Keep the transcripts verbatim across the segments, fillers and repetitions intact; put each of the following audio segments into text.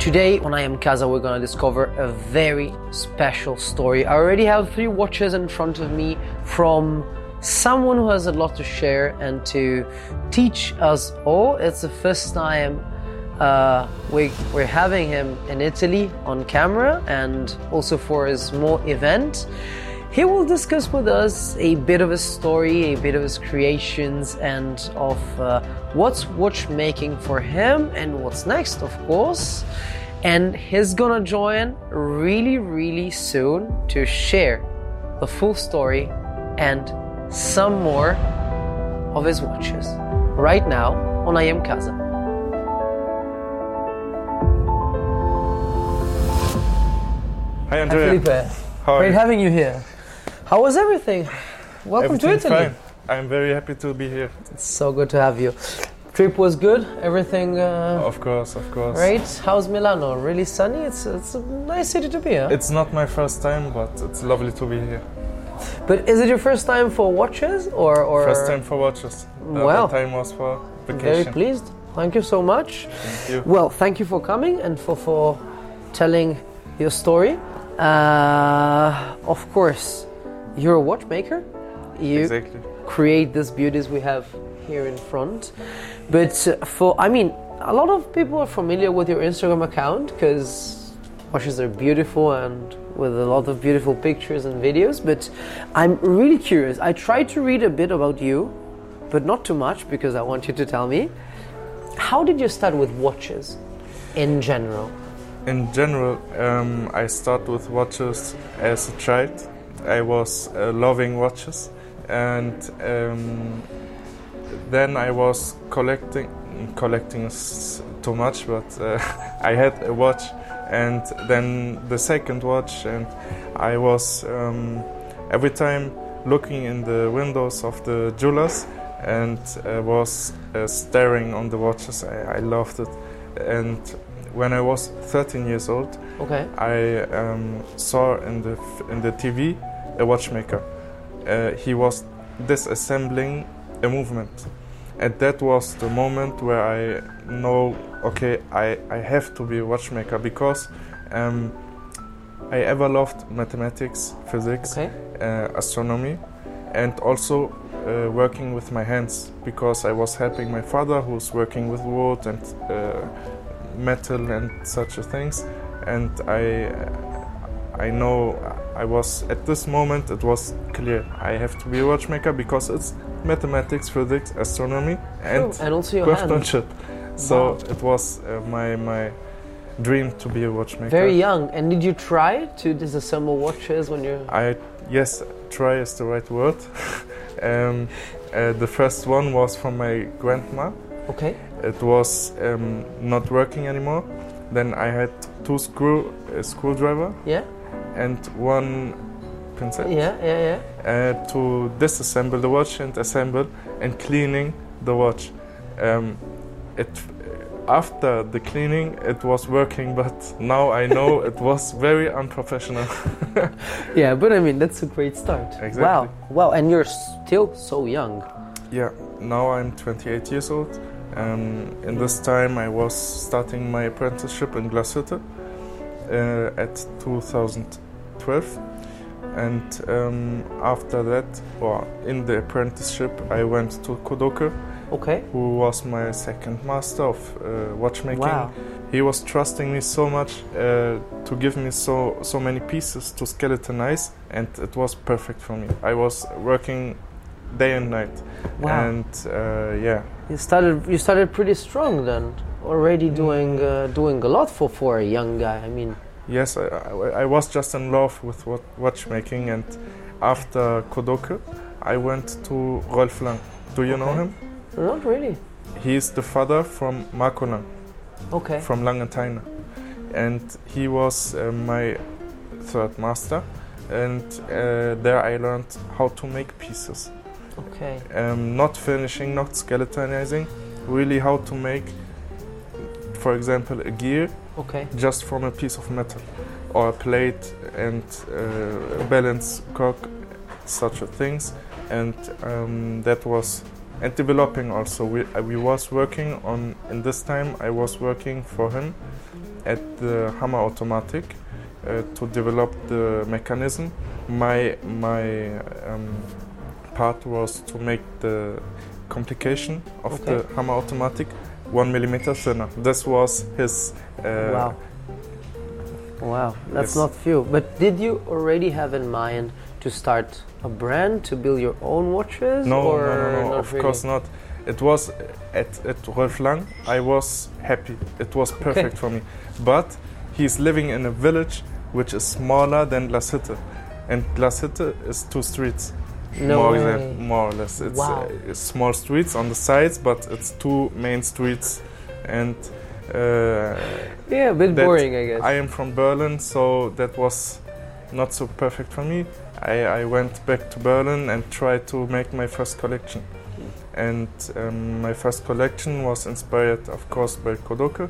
Today on I Am Kaza, we're gonna discover a very special story. I already have three watches in front of me from someone who has a lot to share and to teach us all. It's the first time uh, we, we're having him in Italy on camera and also for a small event. He will discuss with us a bit of his story, a bit of his creations, and of uh, what's watchmaking for him and what's next, of course. And he's gonna join really, really soon to share the full story and some more of his watches. Right now on I Am Kaza. Hi, Andrea. Hi, Felipe. How Great are you? having you here. How was everything? Welcome to Everything's Italy. fine. I'm very happy to be here. It's so good to have you. Trip was good. Everything. Uh, Of course, of course. Right? How's Milano? Really sunny? It's it's a nice city to be, huh? It's not my first time, but it's lovely to be here. But is it your first time for watches or or? First time for watches. The Wow. other time was for Very vacation. pleased. Thank you so much. Thank you. Well, thank you for coming and for for telling your story. Uh, of course, you're a watchmaker. You Exactly. create these beauties we have here in front. But uh, for, I mean, a lot of people are familiar with your Instagram account because watches are beautiful and with a lot of beautiful pictures and videos. But I'm really curious. I tried to read a bit about you, but not too much because I want you to tell me. How did you start with watches in general? In general, um, I started with watches as a child. I was uh, loving watches, and um, then I was collecting. Collecting is too much, but uh, I had a watch, and then the second watch, and I was um, every time looking in the windows of the jewelers, and uh, was uh, staring on the watches. I, I loved it, and when I was thirteen years old, Okay. I um, saw in the f- in the T V a watchmaker. Uh, he was disassembling a movement, and that was the moment where I know, okay, I, I have to be a watchmaker because um, I ever loved mathematics, physics, Okay. uh, astronomy, and also uh, working with my hands because I was helping my father who's working with wood and uh, metal and such things, and I I know I was at this moment it was clear I have to be a watchmaker because it's mathematics, physics, astronomy, and True, and also your hand. craftsmanship. So Wow. it was uh, my my dream to be a watchmaker. Very young. And did you try to disassemble watches when you're... I yes, try is the right word. um, uh, the first one was from my grandma. Okay. It was um, not working anymore. Then I had two screw a screwdriver Yeah? and one pincet Yeah, yeah, yeah. uh, to disassemble the watch and assemble and cleaning the watch. Um, it after the cleaning it was working, but now I know it was very unprofessional. Yeah, but I mean, that's a great start. Exactly. Wow. Wow, and you're still so young. Yeah, now I'm twenty-eight years old. Um, in this time, I was starting my apprenticeship in Glashütte uh, at two thousand twelve, and um, after that, or in the apprenticeship, I went to Kodoke, Okay. who was my second master of uh, watchmaking. Wow. He was trusting me so much uh, to give me so so many pieces to skeletonize, and it was perfect for me. I was working day and night, Wow. and uh, yeah. You started you started pretty strong then. Already doing uh, doing a lot for, for a young guy. I mean, Yes, I, I, I was just in love with what, watchmaking, and after Kodoke, I went to Rolf Lang. Do you know Okay. him? not really. He's the father from Marco Lang, Okay. from Lang and Theine. And he was uh, my third master, and uh, there I learned how to make pieces. Okay. Um, not finishing, not skeletonizing, really how to make, for example, a gear Okay. just from a piece of metal, or a plate and uh, a balance cock, such a things. And um, that was and developing also. We uh, we was working on in this time. I was working for him at the Hammer Automatic uh, to develop the mechanism. My my um, part was to make the complication of Okay. the Hammer Automatic one millimeter thinner. This was his. Uh, Wow. Wow, that's Yes. not few. But did you already have in mind to start a brand, to build your own watches? No, or no, no, no. not Of really? course not. It was at at Rolf Lang. I was happy. It was perfect Okay. for me. But he's living in a village which is smaller than Glashütte, and Glashütte is two streets. No more, way. exa- more or less. It's Wow. uh, it's small streets on the sides, but it's two main streets, and. Uh, Yeah, a bit that boring, I guess. I am from Berlin, so that was not so perfect for me. I, I went back to Berlin and tried to make my first collection. And um, my first collection was inspired, of course, by Kodoke,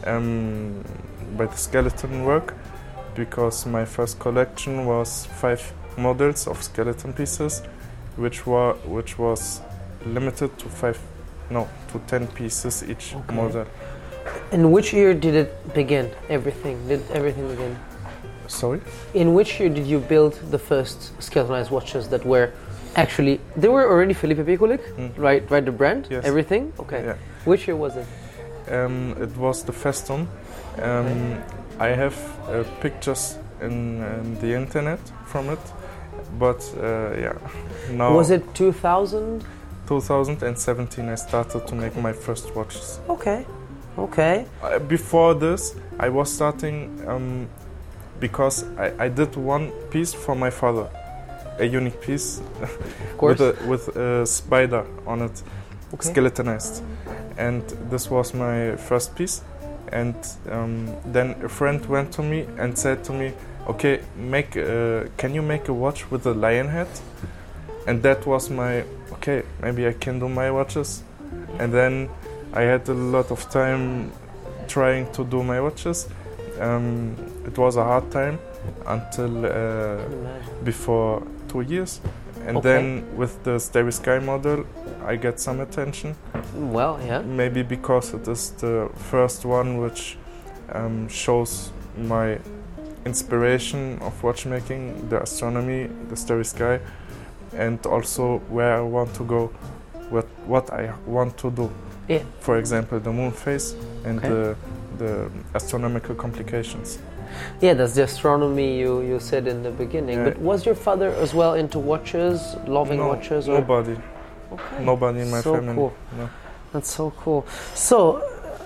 um, by the skeleton work, because my first collection was five models of skeleton pieces, which were which was limited to five, no, to ten pieces each Okay. model. In which year did it begin? Everything? Did everything begin? Sorry. In which year did you build the first skeletonized watches that were actually they were already Philippe Pekulik, Mm. right? Right, the brand, Yes. everything. Okay. Yeah. Which year was it? Um, it was the Festum. Um, I have uh, pictures in, in the internet from it, but uh, yeah, now Was it two thousand? two thousand seventeen I started to make my first watches. Okay. Okay. Uh, before this, I was starting um, because I, I did one piece for my father, a unique piece Of course. with a, with a spider on it, Okay. skeletonized, and this was my first piece. And um, then a friend went to me and said to me, "Okay, make uh, can you make a watch with a lion head?" And that was my okay. Maybe I can do my watches. And then I had a lot of time trying to do my watches. Um, it was a hard time until uh, Imagine. before two years, and Okay. then with the Starry Sky model, I get some attention. Well, yeah. Maybe because it is the first one which um, shows my inspiration of watchmaking, the astronomy, the Starry Sky, and also where I want to go, what what I want to do. Yeah. For example, the moon phase and Okay. the the astronomical complications. Yeah, that's the astronomy you, you said in the beginning. Yeah. But was your father as well into watches, loving No, watches? Or? nobody, Okay. nobody in my So family. cool. No. That's so cool. So,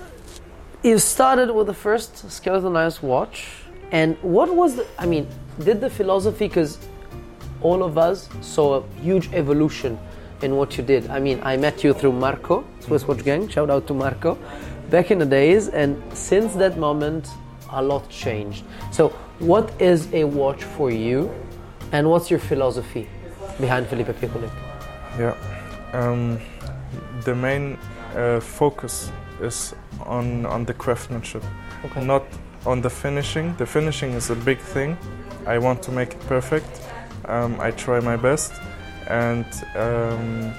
you started with the first skeletonized watch, and what was the, I mean, did the philosophy, because all of us saw a huge evolution in what you did. I mean, I met you through Marco, Swiss Watch Gang, shout out to Marco, back in the days, and since that moment, a lot changed. So, what is a watch for you, and what's your philosophy behind Philippe Pekulik? Yeah. Um, the main uh, focus is on, on the craftsmanship, Okay. not on the finishing. The finishing is a big thing. I want to make it perfect. Um, I try my best, and um,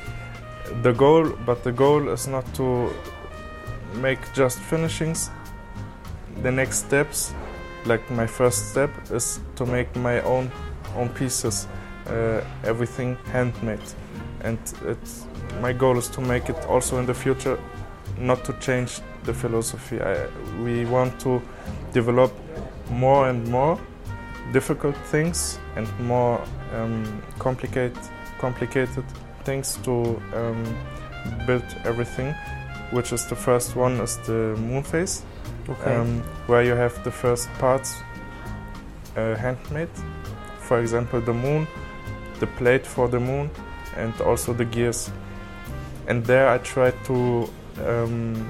the goal. But the goal is not to make just finishings. The next steps, like my first step, is to make my own own pieces, uh, everything handmade, and it's my goal is to make it also in the future, not to change the philosophy. I, we want to develop more and more difficult things and more um, complicated complicated things to um, build everything. Which is the first one is the moon phase. Okay. Um, where you have the first parts uh, handmade. For example, the moon, the plate for the moon, and also the gears. And there I tried to. Um,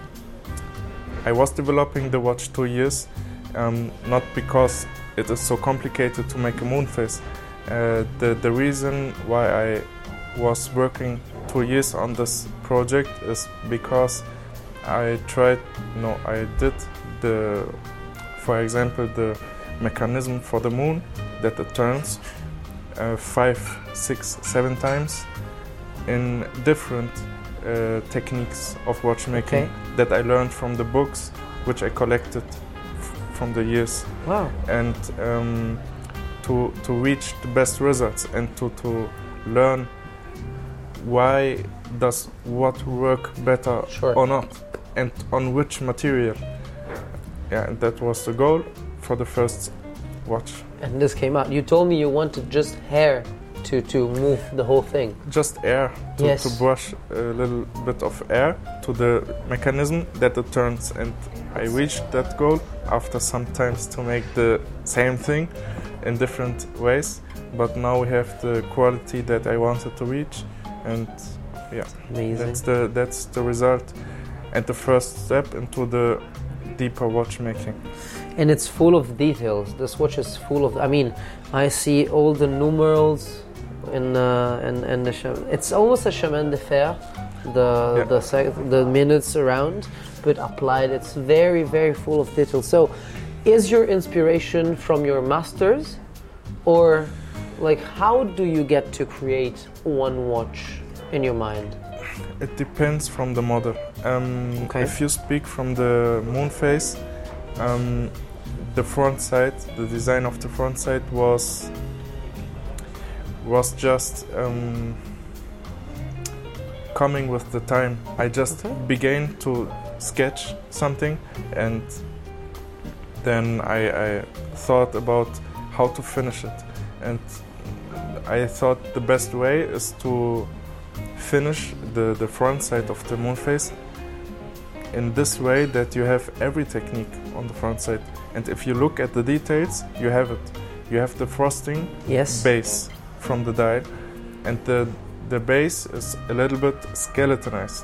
I was developing the watch two years, um, not because it is so complicated to make a moon phase. Uh, the the reason why I was working two years on this project is because I tried. No, I did. The, for example, the mechanism for the moon that it turns uh, five, six, seven times. in different uh, techniques of watchmaking Okay. that I learned from the books, which I collected f- from the years, Wow. and um, to to reach the best results and to to learn why does what work better Sure. or not, and on which material. Yeah, and that was the goal for the first watch. And this came out. You told me you wanted just hair to, to move the whole thing. Just air to, Yes. to brush a little bit of air to the mechanism that it turns, and I reached that goal after some times to make the same thing in different ways, but now we have the quality that I wanted to reach, and yeah, Amazing. that's the that's the result and the first step into the deeper watchmaking. And it's full of details. This watch is full of. I mean, I see all the numerals in uh, in, in the. Chem- it's almost a chemin de fer, the Yeah. the sec- the minutes around, but applied. It's very very full of details. So, is your inspiration from your masters, or like how do you get to create one watch in your mind? It depends from the model. Um, Okay. If you speak from the moon phase, um, the front side, the design of the front side was was just um, coming with the time. I just Okay. began to sketch something, and then I, I thought about how to finish it. And I thought the best way is to finish the, the front side of the moon phase in this way that you have every technique on the front side. And if you look at the details, you have it. You have the frosting Yes. base from the dial, and the, the base is a little bit skeletonized.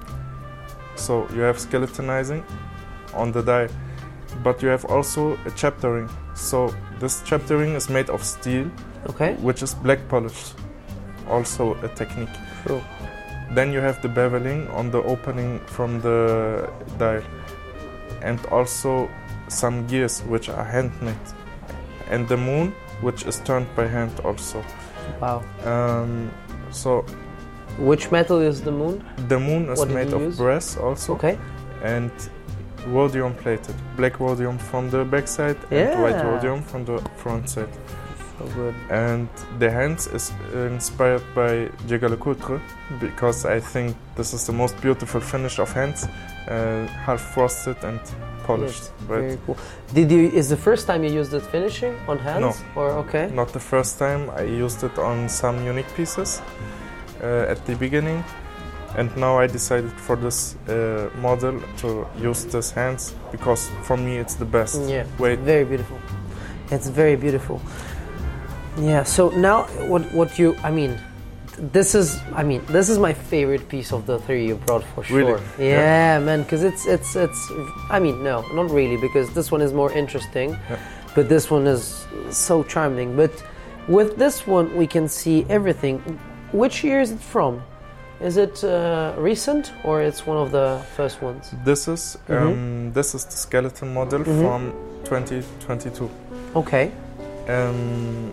So you have skeletonizing on the dial, but you have also a chaptering. So this chaptering is made of steel, Okay. which is black polish, also a technique. Cool. Then you have the beveling on the opening from the dial, and also some gears which are handmade, and the moon which is turned by hand also. Wow. Um, so Which metal is the moon? the moon is What did made you of use? brass also, Okay. and rhodium plated. Black rhodium from the back side Yeah. and white rhodium from the front side. So good. And the hands is inspired by Jaeger-LeCoultre, because I think this is the most beautiful finish of hands, uh, half frosted and polished. Yes, Right? very cool. Did you? Is the first time you used it finishing on hands? No. Or okay. Not the first time. I used it on some unique pieces uh, at the beginning, and now I decided for this uh, model to use this hands, because for me it's the best. Yeah. Wait. Very beautiful. It's very beautiful. Yeah. So now, what? What you? I mean, this is. I mean, this is my favorite piece of the three you brought for sure. Really? Yeah, Yeah. man. Because it's it's it's. I mean, no, not really, because this one is more interesting, Yeah. but this one is so charming. But with this one, we can see everything. Which year is it from? Is it uh, recent, or it's one of the first ones? This is um, this is the skeleton model Mhm. from twenty twenty-two. Okay. Um,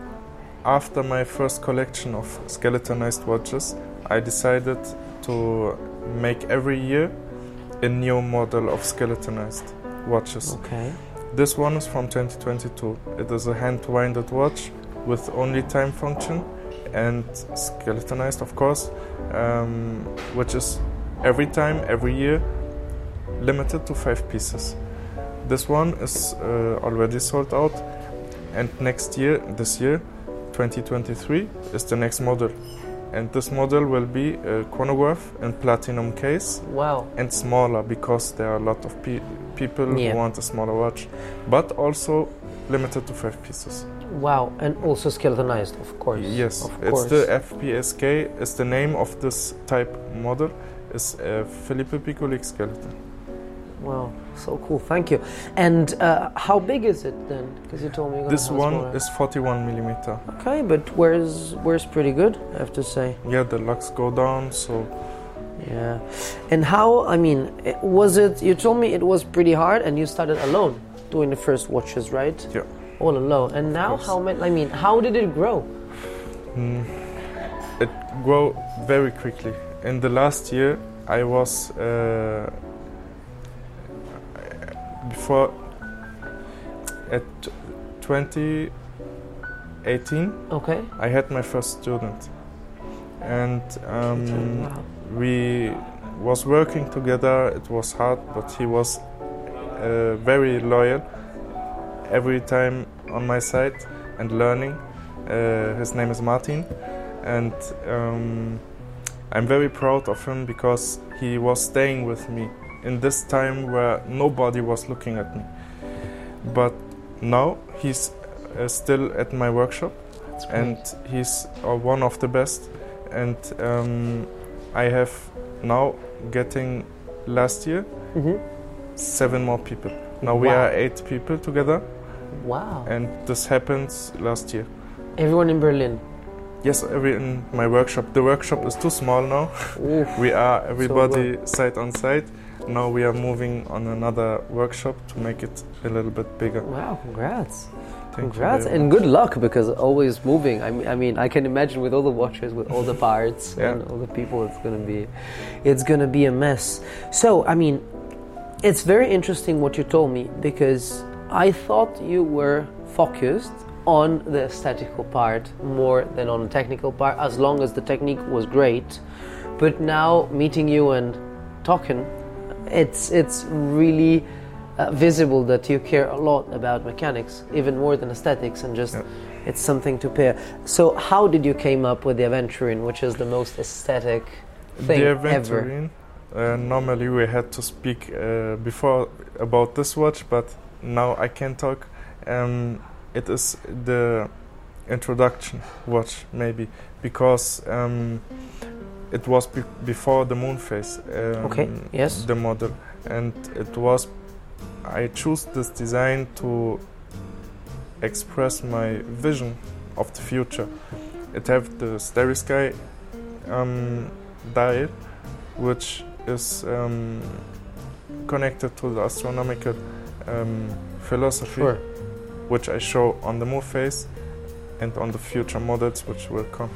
after my first collection of skeletonized watches, I decided to make every year a new model of skeletonized watches. Okay. This one is from twenty twenty-two. It is a hand-winded watch with only time function and skeletonized, of course, um, which is every time, every year, limited to five pieces. This one is uh, already sold out, and next year, this year, twenty twenty-three, is the next model. And this model will be a chronograph in platinum case Wow. and smaller, because there are a lot of pe- people Yeah. who want a smaller watch, but also limited to five pieces. Wow. And also skeletonized, of course. Yes, Of it's course. the F P S K is the name of this type model, is a Philippe Piccolic skeleton. Wow. So cool. Thank you. And uh, how big is it then? Because you told me you're gonna This have a one smaller- is forty-one millimeter. Okay, but where's where's pretty good, I have to say. Yeah, the locks go down, so Yeah. And how? I mean, it- was it? You told me it was pretty hard, and you started alone doing the first watches, right? yeah. All alone. And now, course. how many? I mean, how did it grow? Mm. It grow very quickly. In the last year, I was uh, before at twenty eighteen. Okay. I had my first student, and um, Wow. we was working together. It was hard, but he was uh, very loyal. Every time on my side and learning. Uh, his name is Martin, and um, I'm very proud of him because he was staying with me in this time where nobody was looking at me. But now he's uh, still at my workshop, That's great. and he's uh, one of the best. And um, I have now getting last year Mm-hmm. seven more people. Now we Wow. are eight people together, Wow. and this happens last year. Everyone in Berlin. Yes, every in my workshop. The workshop is too small now. Oof. We are everybody side on side. Now we are moving on another workshop to make it a little bit bigger. Wow, congrats. Thank Congrats you very and much. good luck, because always moving. I mean, I mean, I can imagine with all the watches, with all the parts Yeah. and all the people, it's gonna be, it's gonna be a mess. So, I mean, it's very interesting what you told me, because I thought you were focused on the aesthetical part more than on the technical part, as long as the technique was great. But now meeting you and talking, it's it's really uh, visible that you care a lot about mechanics, even more than aesthetics, and just Yeah. it's something to pair. So how did you came up with the Aventurine, which is the most aesthetic thing The ever? Aventurine. Uh, normally we had to speak uh, before about this watch, but now I can talk. Um, it is the introduction watch, maybe, because um, it was be- before the moon phase. Um, Okay, yes. The model, and it was. I choose this design to express my vision of the future. It have the Starry Sky um, dial, which is um, connected to the astronomical um, philosophy, Sure. which I show on the moon phase and on the future models which will come.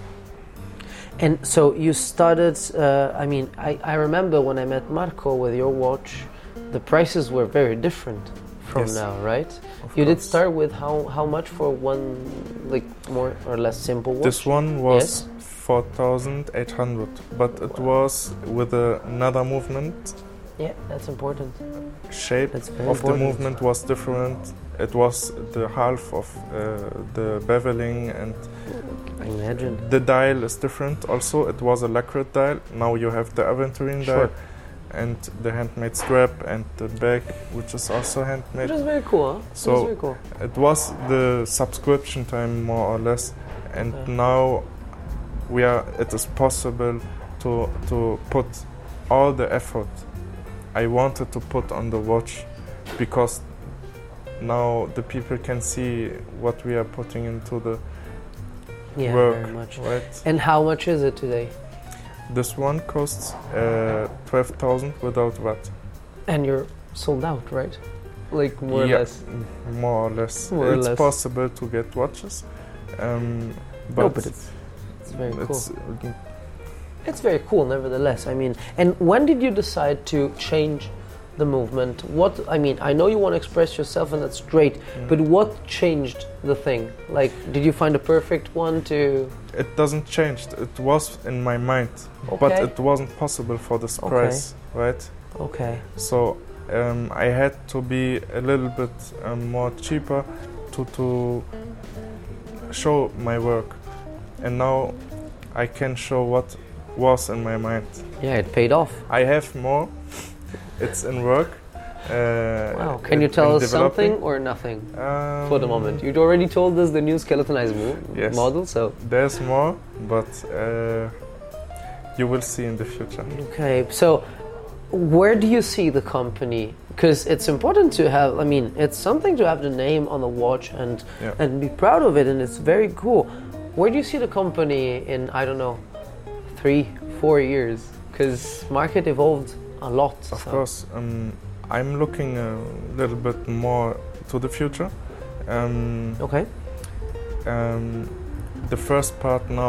And so you started, uh, I mean, I, I remember when I met Marco with your watch, the prices were very different from Yes. now, right? Of You did course. start with how, how much for one, like, more or less simple watch? This one was Yes. four thousand eight hundred, but it was with a, another movement. Yeah, that's important. Shape That's very of important. the movement was different. It was the half of uh, the beveling, and I imagine. the dial is different. Also, it was a lacquered dial. Now you have the Aventurine Sure. dial, and the handmade strap, and the bag, which is also handmade. Which is very cool, huh? So- That's very cool. It was the subscription time, more or less, and Okay. now we are. It is possible to to put all the effort I wanted to put on the watch, because now the people can see what we are putting into the Yeah, work. very much. Right. And how much is it today? This one costs uh, twelve thousand without V A T. And you're sold out, right? Like, more Yeah, or less. More or less. More or it's less. possible to get watches, um, but, No, but it's, it's very cool. it's It's very cool, nevertheless. I mean, and when did you decide to change the movement? What I mean, I know you want to express yourself, and that's great. Mm. But what changed the thing? Like, did you find a perfect one to? It doesn't change. It was in my mind, but Okay. it wasn't possible for this Okay. price, right? Okay. So um, I had to be a little bit um, more cheaper to to show my work, and now I can show what was in my mind. Yeah, it paid off. I have more. It's in work. Uh, Wow. Can you in- tell in us developing. something or nothing Um, for the moment? You'd already told us the new skeletonized mo- Yes. model, so There's more, but uh, you will see in the future. okay. So, where do you see the company? Because it's important to have. I mean, it's something to have the name on the watch and Yeah. and be proud of it, and it's very cool. Where do you see the company in, I don't know, three, four years? Because market evolved a lot. Of so- course, um, I'm looking a little bit more to the future. Um, Okay. um, the first part now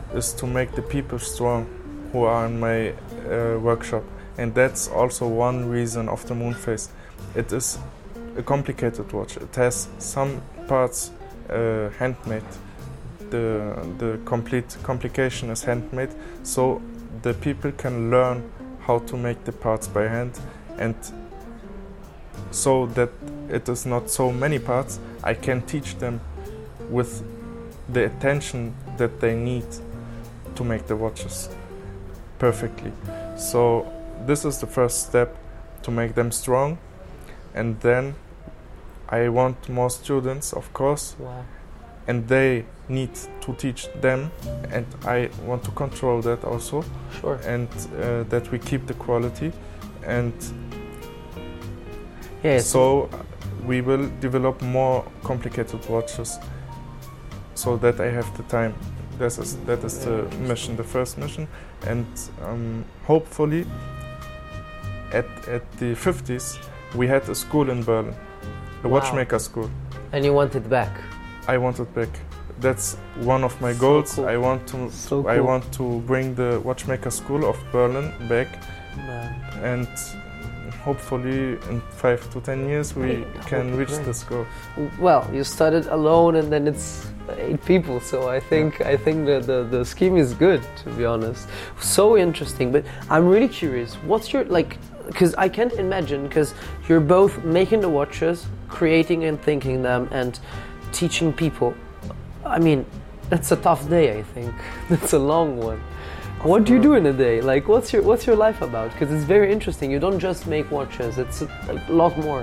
is to make the people strong who are in my uh, workshop. And that's also one reason of the Moonphase. It is a complicated watch. It has some parts uh, handmade. The, the complete complication is handmade, so the people can learn how to make the parts by hand, and so that it is not so many parts, I can teach them with the attention that they need to make the watches perfectly. So this is the first step, to make them strong, and then I want more students, of course. Wow. And they need to teach them, and I want to control that also. Sure. And uh, that we keep the quality, and yeah, so we will develop more complicated watches, so that I have the time. This is that is the mission, the first mission, and um, hopefully at at the fifties we had a school in Berlin, a Wow. watchmaker school. And you want it back? I want it back. That's one of my So goals. cool. I want to So I cool. want to bring the watchmaker school of Berlin back, Man. and hopefully in five to ten years we Hey, that can would be reach great. this goal. Well, you started alone, and then it's eight people. So I think I think the, the the scheme is good, to be honest. So interesting. But I'm really curious. What's your like? Because I can't imagine. Because you're both making the watches, creating and thinking them, and teaching people. I mean, that's a tough day. I think that's a long one. What do you do in a day? Like, what's your what's your life about? Because it's very interesting. You don't just make watches. It's a, a lot more.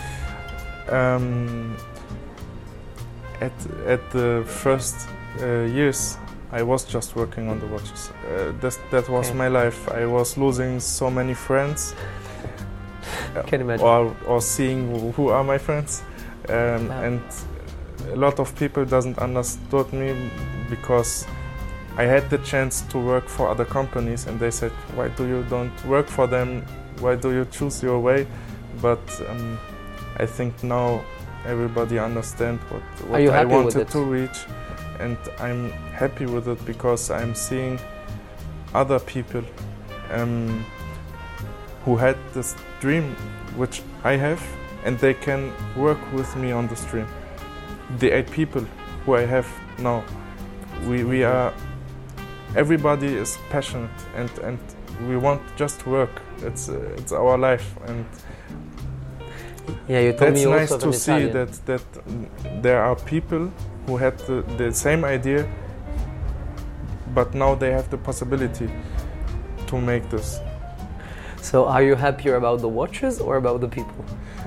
Um, at at the first uh, years, I was just working on the watches. Uh, that that was Okay. my life. I was losing so many friends. Can imagine. Or or seeing who- who are my friends, um, Yeah. and a lot of people doesn't understood me because I had the chance to work for other companies, and they said, "Why do you don't work for them? Why do you choose your way?" But um, I think now everybody understand what, what Are you I happy with wanted it? to reach, and I'm happy with it because I'm seeing other people um, who had this dream which I have, and they can work with me on this dream. The eight people who I have now, we, we are, everybody is passionate, and, and we want just to work. It's uh, it's our life, and Yeah, you told that's me you nice also have to an see Italian. that that mm, there are people who had the, the same idea, but now they have the possibility to make this. So, are you happier about the watches or about the people?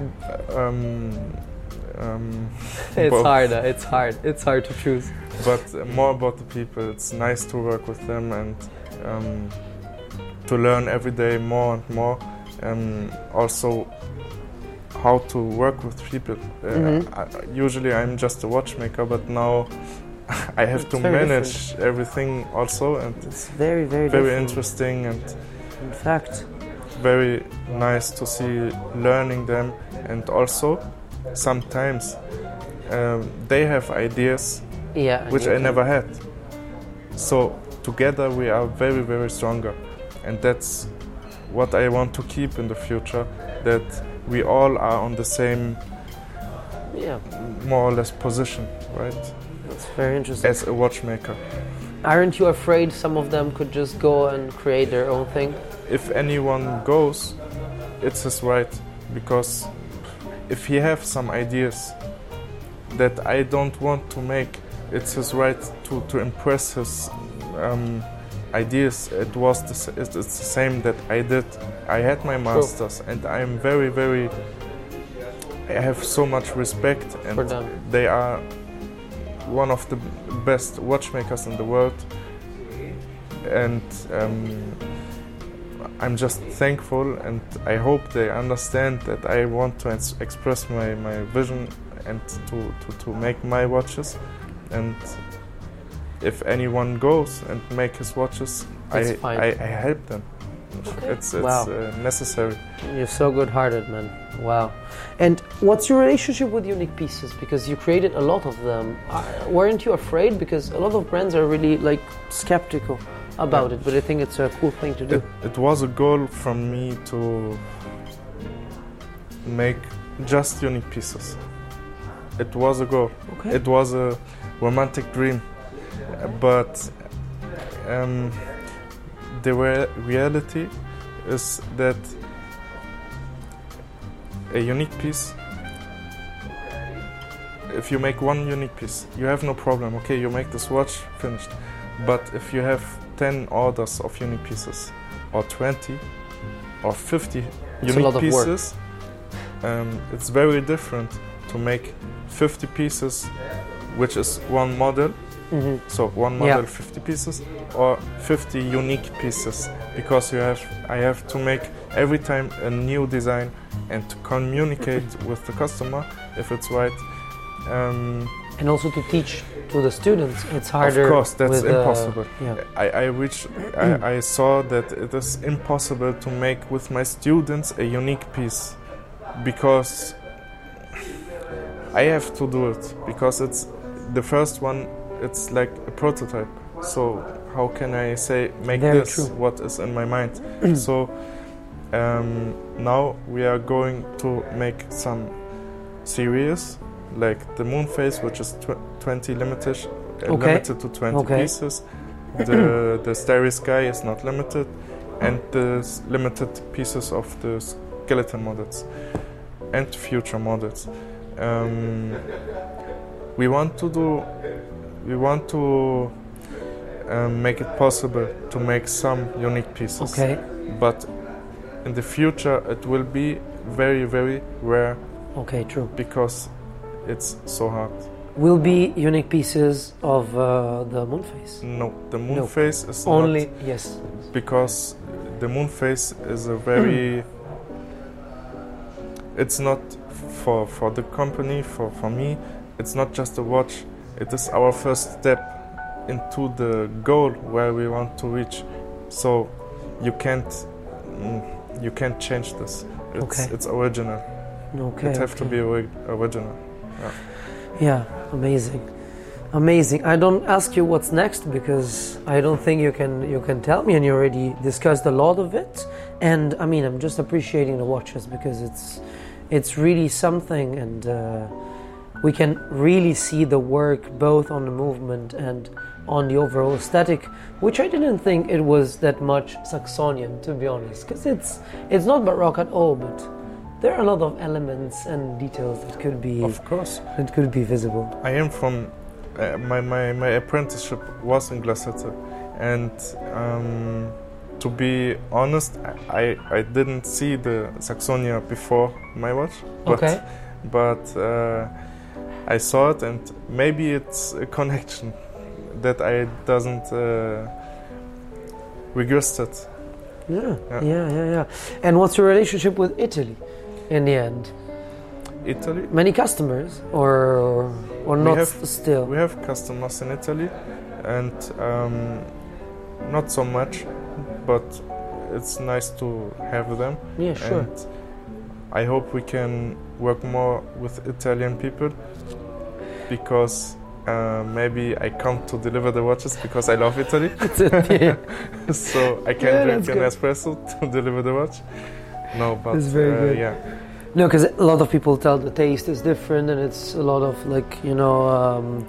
Um, um, It's both. hard. uh, It's hard. It's hard to choose. But uh, more about the people. It's nice to work with them, and um, to learn every day more and more. Um, also, how to work with people. Uh, Mhm. I, usually, I'm just a watchmaker, but now I have It's to very manage everything also, and It's very, very, very different. interesting and In fact, very nice to see learning them. And also, sometimes um, they have ideas yeah. and which you I can- never had. So together we are very, very stronger, and that's what I want to keep in the future. That we all are on the same, Yeah, more or less, position, right? that's very interesting. As a watchmaker. Aren't you afraid some of them could just go and create their own thing? If anyone goes, it's his right, because if he have some ideas that I don't want to make, it's his right to, to impress his um, ideas. It was the, s- it's the same that I did. I had my masters, and I'm very, very. I have so much respect, and For them. they are one of the best watchmakers in the world, and um, I'm just thankful, and I hope they understand that I want to ex- express my, my vision and to, to, to make my watches. And if anyone goes and make his watches, That's I, fine. I, I help them. Okay. It's it's Wow. uh, necessary. You're so good-hearted, man. Wow. And what's your relationship with Unique Pieces? Because you created a lot of them. Uh, weren't you afraid? Because a lot of brands are really like skeptical about it, but I think it's a cool thing to do. It, it was a goal from me to make just Unique Pieces. It was a goal. Okay. It was a romantic dream, but um, the re- reality is that a unique piece, if you make one unique piece, you have no problem. Okay, you make this watch, finished. But if you have ten orders of unique pieces, or twenty, or fifty It's a unique lot of work. pieces, um, it's very different to make fifty pieces, which is one model. Mm-hmm. So one model, Yeah. fifty pieces, or fifty unique pieces, because you have, I have to make every time a new design and to communicate with the customer if it's right. Um, And also to teach to the students, it's harder. Of course, that's with, uh, impossible. yeah. I, I reach, I, I saw that it is impossible to make with my students a unique piece, because I have to do it, because it's the first one. It's like a prototype. So how can I say make Very this true. what is in my mind? So um, now we are going to make some series, like the moon phase, which is tw- twenty limited, uh, Okay. limited to twenty Okay. pieces. The the starry sky is not limited, and the s- limited pieces of the skeleton models and future models. Um, we want to do. We want to um, make it possible to make some unique pieces. Okay. But in the future, it will be very, very rare, Okay, true. because it's so hard. Will be unique pieces of uh, the moon phase. No, the moon No. phase is Only not, yes. because the moon phase is a very. It's not for for the company, for for me. It's not just a watch. It is our first step into the goal where we want to reach. So you can't mm, you can't change this. It's, Okay. it's original. Okay. it have okay. to be ori- original. Yeah, amazing, amazing. I don't ask you what's next because I don't think you can you can tell me, and you already discussed a lot of it. And I mean, I'm just appreciating the watches because it's it's really something, and uh, we can really see the work both on the movement and on the overall aesthetic, which I didn't think it was that much Saxonian, to be honest, because it's it's not Baroque at all, but there are a lot of elements and details that could be Of course, that could be visible. I am from uh, my, my my apprenticeship was in Glassette, and um, to be honest, I I didn't see the Saxonia before my watch, but Okay. but uh, I saw it, and maybe it's a connection that I doesn't uh, regressed it. Yeah, Yeah. yeah, yeah, yeah. And what's your relationship with Italy in the end? Italy, Many customers, or or We not have- s- still? we have customers in Italy, and um, not so much, but it's nice to have them. Yeah, sure. And I hope we can work more with Italian people, because uh, maybe I come to deliver the watches because I love Italy. Yeah. So I can Yeah, drink that's an good. espresso to deliver the watch. No, but That's very uh, good. yeah, No, because a lot of people tell the taste is different, and it's a lot of like you know um,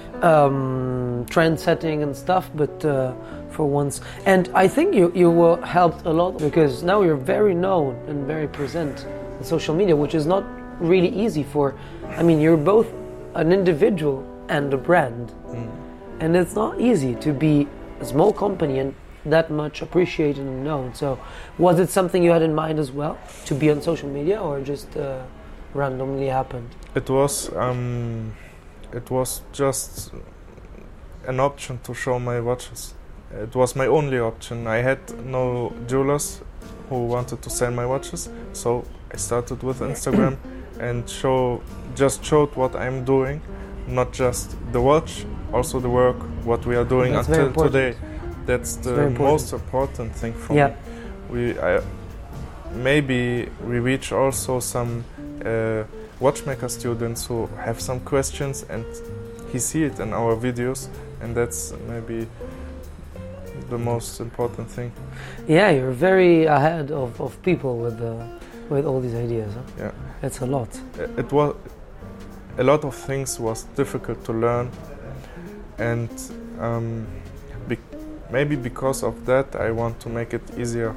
um, trend setting and stuff. But uh, for once, and I think you you were helped a lot because now you're very known and very present on social media, which is not really easy for. I mean, you're both an individual and a brand, Mm. and it's not easy to be a small company and that much appreciated and known. So was it something you had in mind as well, to be on social media, or just uh, randomly happened? it was um, it was just an option to show my watches. It was my only option. I had no jewelers who wanted to sell my watches, so I started with Instagram and show just showed what I'm doing, not just the watch, also the work, what we are doing That's very until important. today. That's the very important. most important thing for Yeah. me. we I, maybe we reach also some uh, watchmaker students who have some questions, and he see it in our videos, and that's maybe the most important thing. Yeah, you're very ahead of, of people with the, with all these ideas. Huh? Yeah, it's a lot. It was a lot of things was difficult to learn, and um, be maybe because of that I want to make it easier.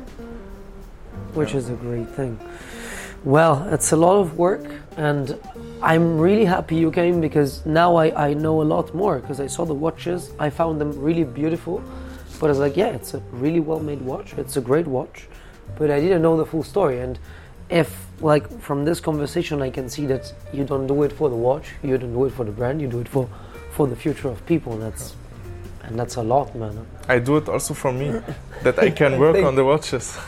Which yeah. is a great thing. Well, it's a lot of work, and I'm really happy you came, because now I, I know a lot more, because I saw the watches, I found them really beautiful, but I was like, yeah, it's a really well-made watch, it's a great watch, but I didn't know the full story. And if, like, from this conversation I can see that you don't do it for the watch, you don't do it for the brand, you do it for, for the future of people, and that's, and that's a lot, man. I do it also for me, that I can work on the watches.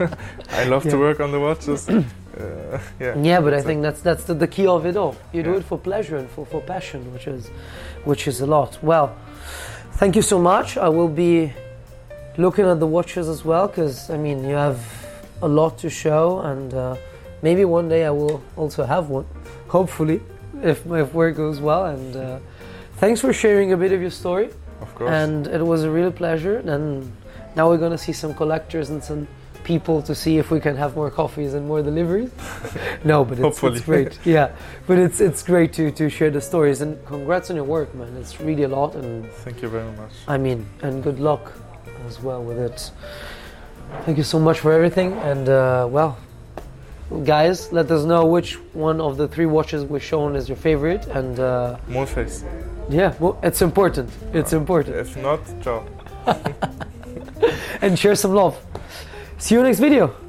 I love yeah. to work on the watches. Uh, yeah. Yeah, but I so think that's that's the, the key of it all. You do yeah. it for pleasure and for, for passion, which is which is a lot. Well, thank you so much. I will be looking at the watches as well, because I mean you have a lot to show, and uh, maybe one day I will also have one. Hopefully, if if work goes well. And uh, thanks for sharing a bit of your story. Of course. And it was a real pleasure. And now we're gonna see some collectors and some people to see if we can have more coffees and more deliveries. No, but it's, it's great. Yeah, but it's it's great to to share the stories, and congrats on your work, man. It's really a lot, and thank you very much. I mean, and good luck as well with it. Thank you so much for everything, and uh, well, guys, let us know which one of the three watches we've shown is your favorite, and uh, Moonface. Yeah, well, it's important. It's uh, important. If not, ciao. And share some love. See you next video.